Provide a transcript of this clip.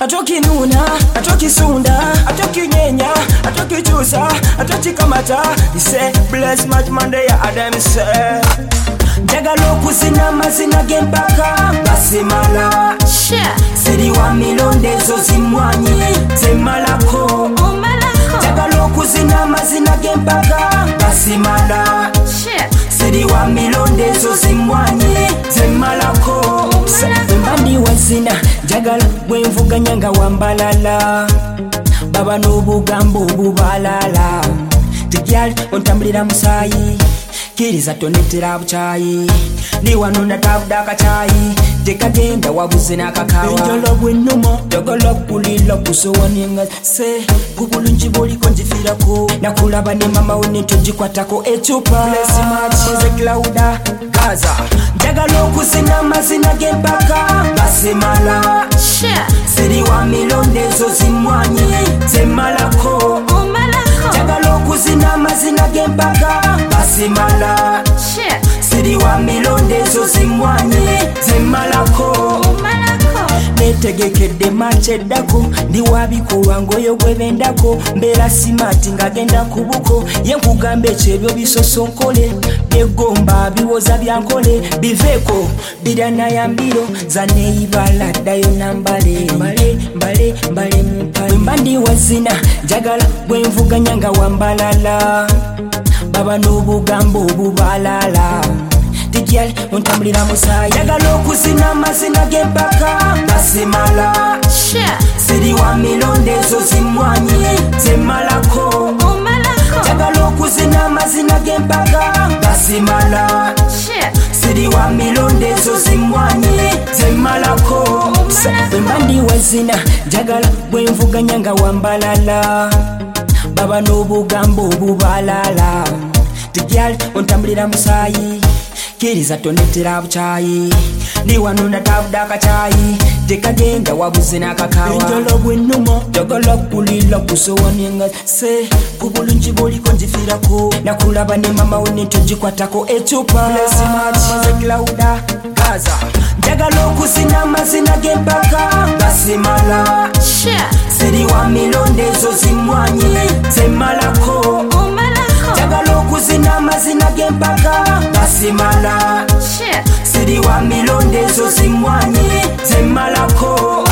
atokinuna atokisunda atokinyenya atokichusa atokikamata ise bless much Monday ya Adam say njagala okuzina amazina g'empaka basimala siri wa milondezo zimwanyi zemalako njagala okuzina amazina g'empaka basimala siri wa milondezo zimwanyi zemalako mbandi wazina njagala bwenvuganya nga wambalala baba n'obugambo obubalala tegyali ontambulira musaayi kiriza tonetera buchayi ni wano ndatabuda akachayi tekagenda wabuze n'akakawa enjolo bwennuma njagala kulila kusowaninga se kubulungi bwoliko nzifirako nakulaba ne mama we netogikwatako ecupa blesimakize Clauda Gaza njagala okuzina amazina g'empaka basemala siri wa milondezo zimwanyi zemalako njagala okuzina amazina g'empaka basimala siri wa milondezo zimwanyi zemalako netegekedde macheddako ndi wabikolwa ngoyo gwebendako mbeera simati ngagenda ku buko ye nkugamba ekyo ebyo bisosonkole byegomba biwoza byankole biveeko biranayambiro zaneeyibala ddayo nambale mbale mumpale mba ndi wazina njagala bwenvuganya nga wambalala baba n'obugambo obubalala tegyali ontambulira musaayi njagala okuzina amazina g'empaka basimala siri wa milondezo zimwanyi zemalako njagala okuzina amazina g'empaka basimala siri wa milondezo zimwanyi zemalako bwemba ndi wazina njagala bwenvuganya nga wambalala baba n'obugambo obubalala tegyali ontambulira musaayi kiriza tonetera buchayi ndi wano ndatabuda akachayi tekagenda wabuze n'akakawa enjolo bwennuma njagala kulila kusowaninga se kubulungi bwoliko nzifirako nakulaba ne mama we netogikwatako ecupa blesimakize Clauda Gaza njagala okuzina amazina g'empaka basimala siri wa milondezo zimwanyi zemalako njagala okuzina amazina g'empaka basimala siri wa milondezo zimwanyi zemalako